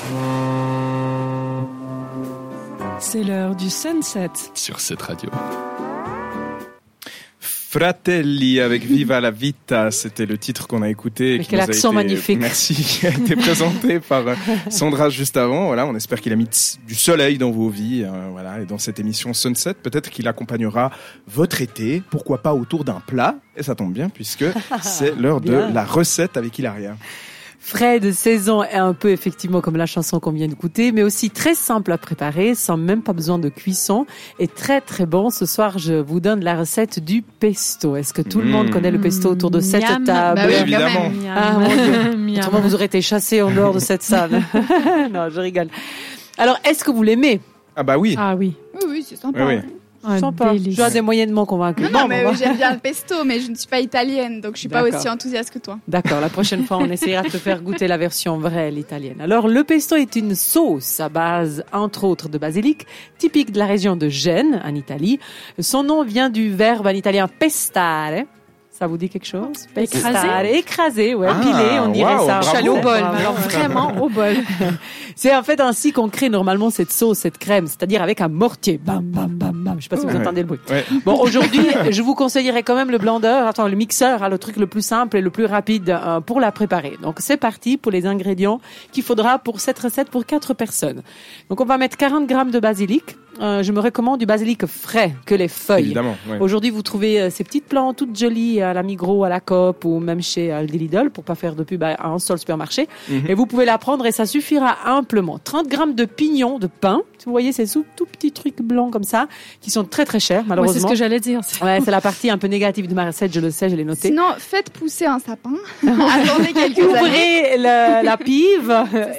C'est l'heure du sunset sur cette radio. Fratelli avec Viva la Vita, c'était le titre qu'on a écouté. Mais quel accent magnifique. Merci, qui a été présenté par Sandra juste avant. Voilà, on espère qu'il a mis du soleil dans vos vies. Voilà, et dans cette émission Sunset, peut-être qu'il accompagnera votre été. Pourquoi pas autour d'un plat. Et ça tombe bien puisque c'est l'heure de la recette avec Hilaria. Frais de saison et un peu effectivement comme la chanson qu'on vient d'écouter, mais aussi très simple à préparer, sans même pas besoin de cuisson, et très très bon. Ce soir, je vous donne la recette du pesto. Est-ce que tout le monde connaît le pesto autour de cette table? Bah oui, évidemment. Ah, mon Dieu. Autrement, vous aurez été chassés en dehors de cette salle. Non, je rigole. Alors, est-ce que vous l'aimez? Ah bah oui. Ah oui. Oui, c'est sympa. Oui. Sympa. Je suis des moyennement convaincue. Non, mais j'aime bien le pesto, mais je ne suis pas italienne, donc je suis pas aussi enthousiaste que toi. D'accord, la prochaine fois, on essaiera de te faire goûter la version vraie, l'italienne. Alors, le pesto est une sauce à base, entre autres, de basilic, typique de la région de Gênes, en Italie. Son nom vient du verbe en italien pestare. Ça vous dit quelque chose? Écraser, ouais, pilé, on dirait ça. Chalet au bol, Alors, vraiment au bol. C'est en fait ainsi qu'on crée normalement cette sauce, cette crème, c'est-à-dire avec un mortier. Bam, bam, bam, bam. Je sais pas si vous entendez le bruit. Ouais. Bon, aujourd'hui, je vous conseillerais quand même le blender, le mixeur, le truc le plus simple et le plus rapide pour la préparer. Donc, c'est parti pour les ingrédients qu'il faudra pour cette recette pour 4 personnes. Donc, on va mettre 40 grammes de basilic. Je me recommande du basilic frais, que les feuilles. Évidemment, ouais. Aujourd'hui, vous trouvez ces petites plantes toutes jolies à la Migros, à la Coop ou même chez Aldi Lidl pour pas faire de pub à un seul supermarché. Et vous pouvez la prendre et ça suffira amplement. 30 grammes de pignons de pain. Vous voyez ces tout petits trucs blancs comme ça qui sont très très chers malheureusement. Ouais, c'est ce que j'allais dire. Ouais, c'est la partie un peu négative de ma recette, je le sais, je l'ai noté. Sinon, faites pousser un sapin. Attendez quelques années. Ouvrez la pive,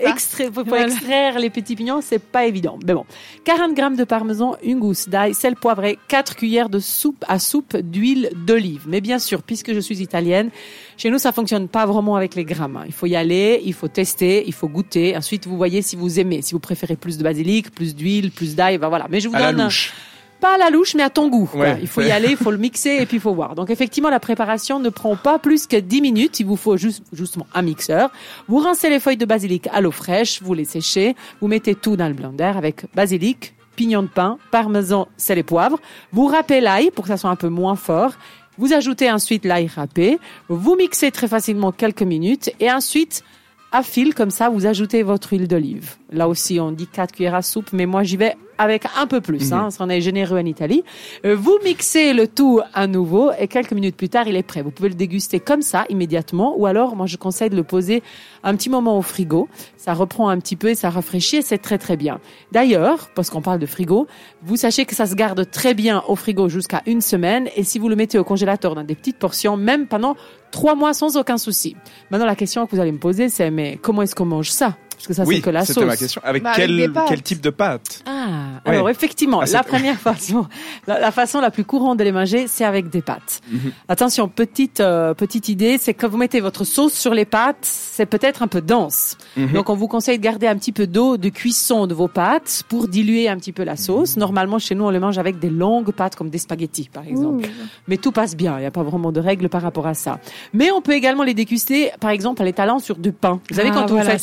pour extraire les petits pignons, c'est pas évident. Mais bon, 40 grammes de parmesan, une gousse d'ail, sel poivré, 4 cuillères de soupe d'huile d'olive. Mais bien sûr, puisque je suis italienne, chez nous, ça fonctionne pas vraiment avec les grammes. Il faut y aller, il faut tester, il faut goûter. Ensuite, vous voyez si vous aimez, si vous préférez plus de basilic, plus d'huile, plus d'ail, ben voilà. Mais je vous donne la louche. Pas à la louche, mais à ton goût. Ouais, il faut y aller, il faut le mixer et puis il faut voir. Donc effectivement, la préparation ne prend pas plus que 10 minutes. Il vous faut justement un mixeur. Vous rincez les feuilles de basilic à l'eau fraîche, vous les séchez, vous mettez tout dans le blender avec basilic, pignon de pain, parmesan, sel et poivre. Vous râpez l'ail pour que ça soit un peu moins fort. Vous ajoutez ensuite l'ail râpé. Vous mixez très facilement quelques minutes et ensuite, à fil comme ça, vous ajoutez votre huile d'olive. Là aussi, on dit 4 cuillères à soupe, mais moi j'y vais avec un peu plus, parce qu'on est généreux en Italie. Vous mixez le tout à nouveau et quelques minutes plus tard, il est prêt. Vous pouvez le déguster comme ça, immédiatement, ou alors, moi je conseille de le poser un petit moment au frigo. Ça reprend un petit peu et ça rafraîchit et c'est très très bien. D'ailleurs, parce qu'on parle de frigo, vous sachez que ça se garde très bien au frigo jusqu'à 1 semaine et si vous le mettez au congélateur dans des petites portions, même pendant 3 mois sans aucun souci. Maintenant, la question que vous allez me poser, c'est mais comment est-ce qu'on mange ça? Parce que ça, c'est que la sauce. Oui, c'était ma question. Avec quel type de pâte? Alors effectivement, la première façon, la façon la plus courante de les manger, c'est avec des pâtes. Attention, petite idée, c'est que vous mettez votre sauce sur les pâtes, c'est peut-être un peu dense. Donc on vous conseille de garder un petit peu d'eau de cuisson de vos pâtes pour diluer un petit peu la sauce. Normalement, chez nous, on le mange avec des longues pâtes comme des spaghettis, par exemple. Mais tout passe bien, il n'y a pas vraiment de règles par rapport à ça. Mais on peut également les déguster, par exemple, en les talant sur du pain. Vous savez, quand vous faites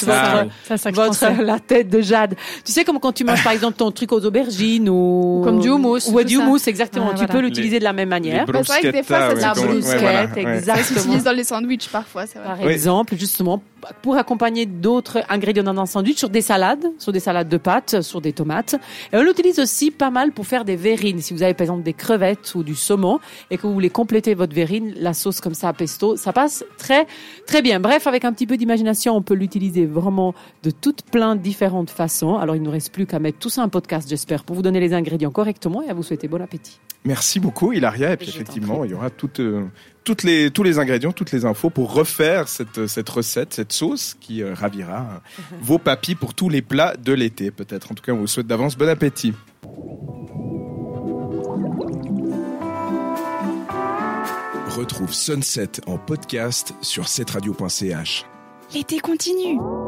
la tête de Jade. Tu sais, comme quand tu manges, par exemple, ton truc aux aubergines ou... Comme du houmous. Ou du houmous, exactement. Tu peux l'utiliser de la même manière. C'est vrai que des fois, ça bruschette, exactement. Ça s'utilise dans les sandwichs, parfois, c'est vrai. Par exemple, justement, pour accompagner d'autres ingrédients dans un sandwich, sur des salades de pâtes, sur des tomates. Et on l'utilise aussi pas mal pour faire des verrines. Si vous avez, par exemple, des crevettes ou du saumon et que vous voulez compléter votre verrine, la sauce comme ça à pesto, ça passe très, très bien. Bref, avec un petit peu d'imagination, on peut l'utiliser vraiment de toutes plein de différentes façons. Alors, il ne nous reste plus qu'à mettre tout ça en podcast, j'espère, pour vous donner les ingrédients correctement et à vous souhaiter bon appétit. Merci beaucoup, Hilaria. Et puis, effectivement, il y aura tous les ingrédients, toutes les infos pour refaire cette recette, cette sauce qui ravira vos papilles pour tous les plats de l'été, peut-être. En tout cas, on vous souhaite d'avance bon appétit. Retrouve Sunset en podcast sur cetteradio.ch. L'été continue.